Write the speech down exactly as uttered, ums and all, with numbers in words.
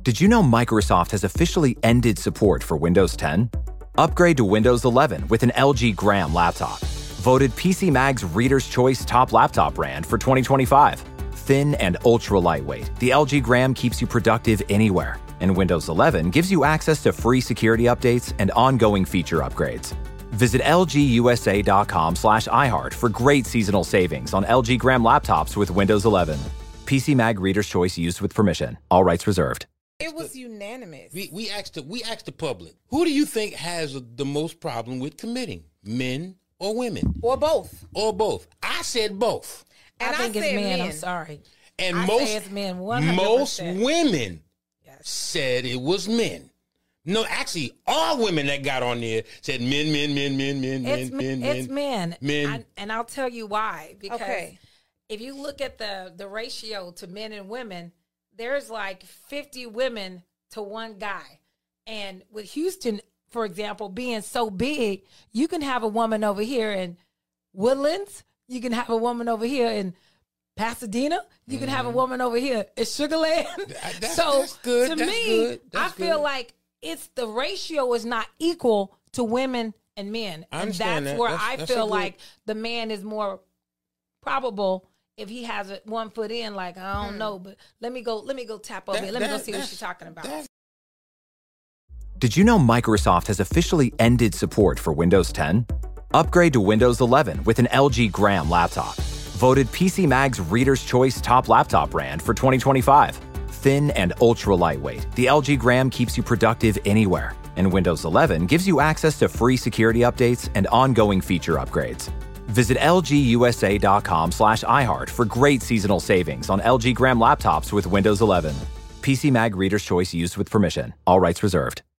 Did you know Microsoft has officially ended support for Windows ten? Upgrade to Windows eleven with an L G Gram laptop. Voted P C Mag's Reader's Choice Top Laptop Brand for twenty twenty-five. Thin and ultra lightweight, the L G Gram keeps you productive anywhere. And Windows eleven gives you access to free security updates and ongoing feature upgrades. Visit lgusa.com slash iHeart for great seasonal savings on L G Gram laptops with Windows eleven. P C Mag Reader's Choice used with permission. All rights reserved. It was unanimous. We we asked the we asked the public, who do you think has the most problem with committing, men or women, or both, or both? I said both. And I think I it's said men. men. I'm sorry. And I most say it's men. one hundred percent. most women Yes. said it was men. No, actually, all women that got on there said men, men, men, men, men, It's men, men. men, It's men. men. I, and I'll tell you why. Because Okay. if you look at the the ratio to men and women, there's like fifty women to one guy. And with Houston, for example, being so big, you can have a woman over here in Woodlands. You can have a woman over here in Pasadena. You can have a woman over here in Sugar Land. That's- so that's good. to That's me, good. I That's feel good. like it's the ratio is not equal to women and men. I And understand that's that. where That's- I that's a feel good- like the man is more probable if he has it one foot in, like, I don't know, but let me go, let me go tap over That- here. Let me go that- see what that's- she's talking about. that's- Did you know Microsoft has officially ended support for Windows ten? Upgrade to Windows eleven with an L G Gram laptop. Voted P C Mag's Reader's Choice Top Laptop Brand for twenty twenty-five. Thin and ultra lightweight, the L G Gram keeps you productive anywhere. And Windows eleven gives you access to free security updates and ongoing feature upgrades. Visit lgusa.com slash iHeart for great seasonal savings on L G Gram laptops with Windows eleven. P C Mag Reader's Choice used with permission. All rights reserved.